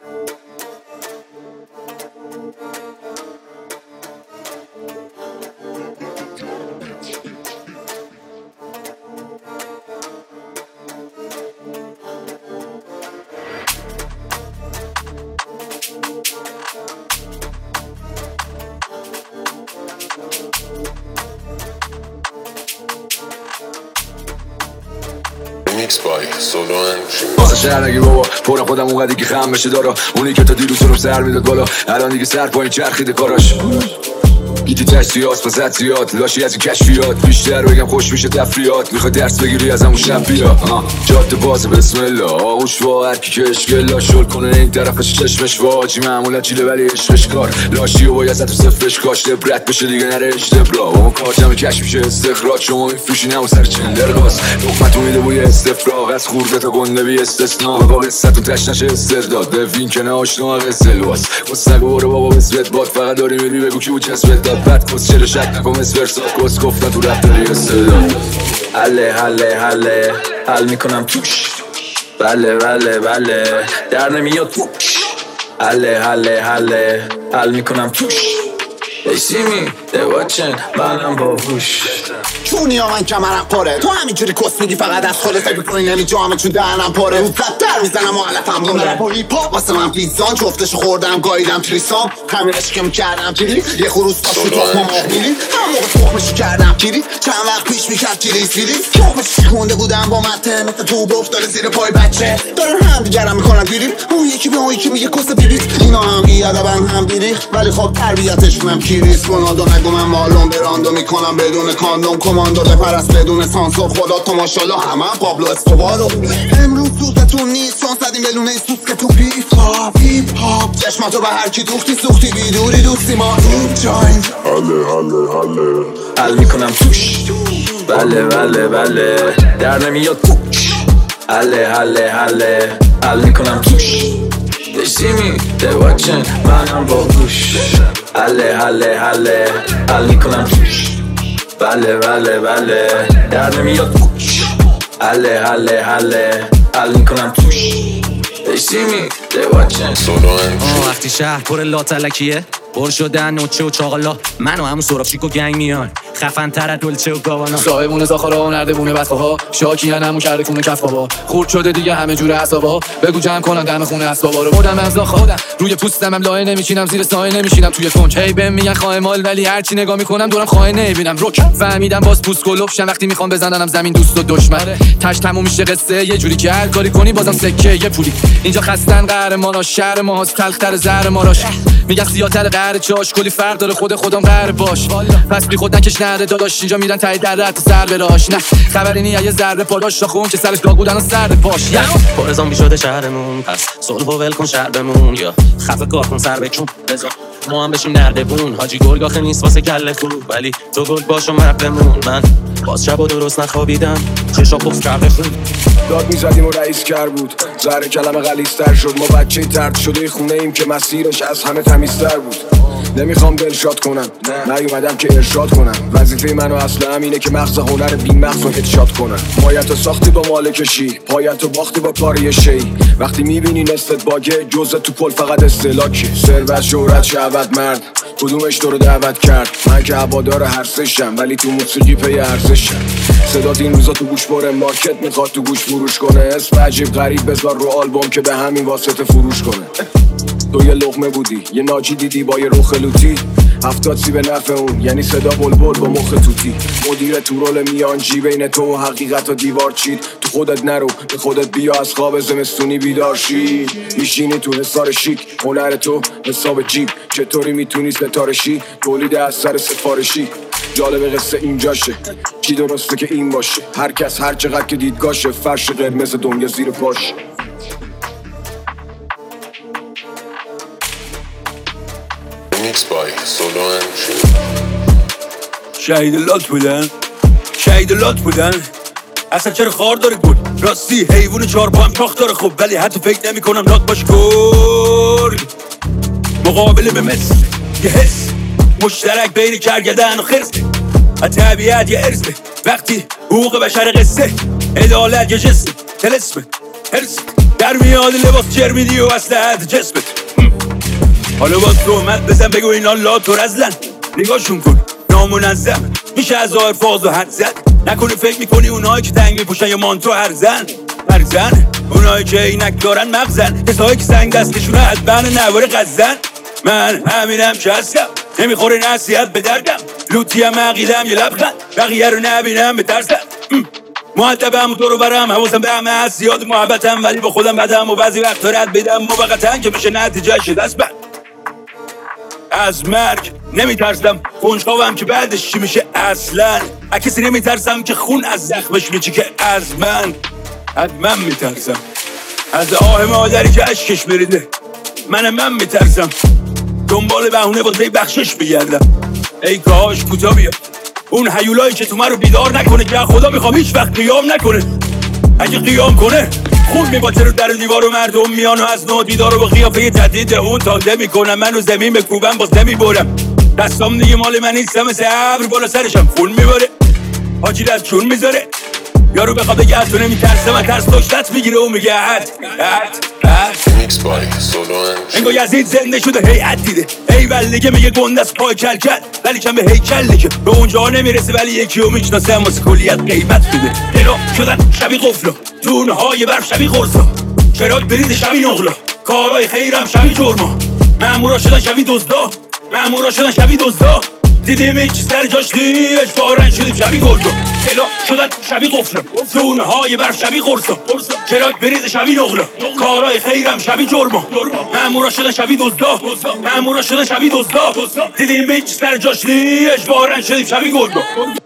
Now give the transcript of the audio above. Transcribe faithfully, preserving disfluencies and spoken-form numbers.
واسه شهرگی بابا پرم خودم اونقدی که خم بشه دارا اونی که تا دیروز رو سر میداد بالا الان دیگه سر پایین چرخیده کاراش گیتی تشتیات فزتیات لاشی از این کشفیات بیشتر بگم خوش میشه تفریات میخوای درس بگیری از همون شب بیا جاده بازه بسم الله آغوش وا هرکی که اشکلا شل کنه این طرفش چشمش واجی معمولا چیله ولی عشقش کار لاشی و باید تو صفرش کاش لبرت بشه دیگه نره اشتبرا اون کار جمع کش میشه استخراج شما میفروشی نمو سر چندر باز نقمت امیده بوی استفراغ از خورده تا گنده بی استثناء با قصت و تشنش استرداد بفین که نه آشنا قصه لواس کس نگو برو بابا بسویت باد فقط داری میری بگو کی بود جسوت داد بد کس چلو شک نکن از فرساد کس گفتن تو رفت داری استداد حله حله حله حل میکنم توش بله بله بله در نمیاد توش حله حله حله حل میکنم توش They see me, they watching, منم باهوش چونی ها من کمرم پاره تو همینجوری کس میگی فقط از خودت فکر کنی نمیجامه چون دهنم پاره رو زدتر میزنم و علتم رو رپ و هیپ هاپ واسه من پیزان جفتشو خوردم گاییدم تریسام همینش که میکردم کیری یه خروس پاش تو تخم آق میری هم موقع تخمشو کردم کیری چند وقت پیش میکرد کیری سیری تخمش شکونده بودم با مته مثل تو افتاده زیر پای بچه دارن هم دیگرم میکنن بیری اون یکی به اون یکی میگه کس بیریز اینا هم بیادبن هم بیری ولی خب تربیتشونم کیریز کناندو نگو من مالون براندو میکنم بدون کاندوم کماندو بپرست بدون سانسور خدا تو ماشالله همه هم پابلو اسکوبارو امروز سوختتون نیست چون زدیم بلونه سوخت که تو پیپ هاپ هیپ هاپ چشماتو به هر کی دوختی سوختی بیدوری دوستی ما این جاین حله حله حله حل میکنم توش بله بله بله در نمیاد توش حله حله حله حل میکنم توش They see me, they watching, منم باهوش حله حله حله حل میکنم توش بله بله بله در نمیاد توش حله حله حله حل میکنم توش They see me, they watching وقتی شهر پر لاتلکیه پر شدن نوچه و چاقالا من و همون سراخ شیک و گنگ میان خفن تر از دلچه و گاوانا صاحبونه زاخارا و نردبونه بسخاها شاکیان همون کرده کونه کف بابا خورد شده دیگه همه جور اعصابا بگو جمع کنن دم خونه اسبابا رو بردم از خودم روی پوستم هم لایه نمیچینم زیر سایه نمیشینم توی کنج هی بهم میگن خواهی مال ولی هرچی نگاه میکنم دورم خواهی نمیبینم روک فهمیدم باز پوست کلوبشم وقتی میخوام بزننم زمین دوست و دشمن تاش تموم میشه قصه یه جوری که هر کاری کنی بازم سکه یه پولی اینجا خستن قهرمانا شهر ماست تلختر زهر ماراش میگن سیاتر قهر چاش کلی فرق داره خود خودم قهر باش پس بی خود نکش نره داداش اینجا میرن تای در رد سر براش نه خبری نی یه ذره پاراش تا خون که سرش داغ بودن و سر پاش پر زامبی شده شهرمون پس صلح و ول کن شهر بمون یا خفه کار کن سر بچون بذار ما هم بشیم نردبون حاجی گرگ آخه نیست واسه کله خوب ولی تو گرگ باش و مرد بمون من باز شب و درست نخوابیدم چشا پفت کرده خود داد میزدیم و رئیس کر بود زهر کلمه غلیظ‌تر شد ما بچه ترد شده خونه ایم که مسیرش از همه تمیزتر بود نمیخوام دلشاد کنم نیومدم که ارشاد کنم وظیفه منو اصلا همینه که مغز هنر بی مغز رو هدشات کنم مایتو ساختی با مالکشی پایتو باختی با کاری شی وقتی میبینی نصفت باگه جزء تو کل فقط استلاکی ثروت شهرت شهوت مرد کدومش تو رو دعوت کرد من که هوادار هر سشم ولی تو موسیقی پی ارزشم صدات این روزا تو گوش بره مارکت میخواد تو گوش فروش کنه اسم عجیب غریب بذار رو آلبوم که به همین واسطه فروش کنه تو یه لقمه بودی یه ناجی دیدی با یه رخ لوتی هفتاد سی به نفع اون یعنی صدا بلبل با مخ توتی مدیر تو رول میانجی بین تو و حقیقت و دیوار چید تو خودت نرو به خودت بیا از خواب زمستونی بیدار شی میشینی تو حصار شیک هنر تو حساب جیب چطوری میتونی ستارشی تولید اثر سفارشی جالب قصه اینجاشه چی درسته که این باشه هر کس هر چقدر که دیدگاشه فرش قرمز دنیا زیر پاش شهید لات بودن شهید لات بودن اصلا چرا خار داره گل راستی حیوان چهار با هم چاخ داره خب ولی حتی فکر نمی کنم لات باش گرگ مقابله به مثل یه حس مشترک بین کرگدن و خرسه طبیعت یه ارزه وقتی حقوق بشر قصه عدالت یه جسم تلسمه هرس در برمیاد لباس چرمیدی و اسلحت جسمت. حالا باز تهمت بزن بگو اینا لاتور ازلن. نگاهشون کن نامنظم میشه از ظاهر فاز و حد زد. نکنه فکر میکنی اونایی که تنگ میپوشن یا مانتو هرزن هرزن. اونایی که اینک دارن مغزن، کسایی که سنگ دستشونه از بن نوار غزن. من همینم که هستم، نمیخوره نصیحت به دردم. لوتیم عقیدم یه لبخند، بقیه رو نبینم بترسم. مؤدبم و دورو برم، حواسم به همه هست، زیاد محبتم ولی با خودم بدم و بعضی وقتا رد بدم موقتا که بشه نتیجهش دست بند. از مرگ نمیترسم، کنجکاوم که بعدش چی میشه اصلا. از کسی نمیترسم که خون از زخمش میچه که از من. از من میترسم، از آه مادری که اشکش بریده. من من میترسم، دنبال بهونه واسه بخشش بگردم. ای کاش کوتاه بیاد اون هیولایی که تو من رو بیدار نکنه، که خدا میخوام هیچ وقت قیام نکنه. اگه قیام کنه خون میباته رو در دیوار و مردم میان و از نو دیدار رو با قیافه جدید اون تازه میکنم. من رو زمین بکوبم باز نمیبرم، دستام دیگه مال من نیستم، مثل ابر بالا سرشم خون میباره. حاجی از چون میذاره یارو بخواد بگه از تو نمیترسم، از ترس داشتت میگیره و میگه حد حد حد. انگو یزید زنده شده هیئت دیده، ای بلگه میگه گنده از پای کل کل، ولی کم به هیکل دیگه به اونجا نمیرسه، ولی یکی رو میشناسه واسه کلیت قیمت بده. دلا شدن شبی قفلا، دونه های برف شبی قرصا، چراغ بریز شبی نقلا، کارهای خیرم شبی جرما، مامورا شدن شبی دزدا، مامورا شدن شبی دزدا. دیدیم هیچ سر جاش نیش بارن شدیم شبی گرگا، دلا شدن شبی قفلا، دونه های برف شبی قرصا، چراغ بریز شبی نقلا، کارهای خیرم شبی جرما، مامورا شدن شبی دزدا، مامورا شدن شبی دزدا. دیدیم هیچ سر جاش نیش بارن شدیم شبی گرگا.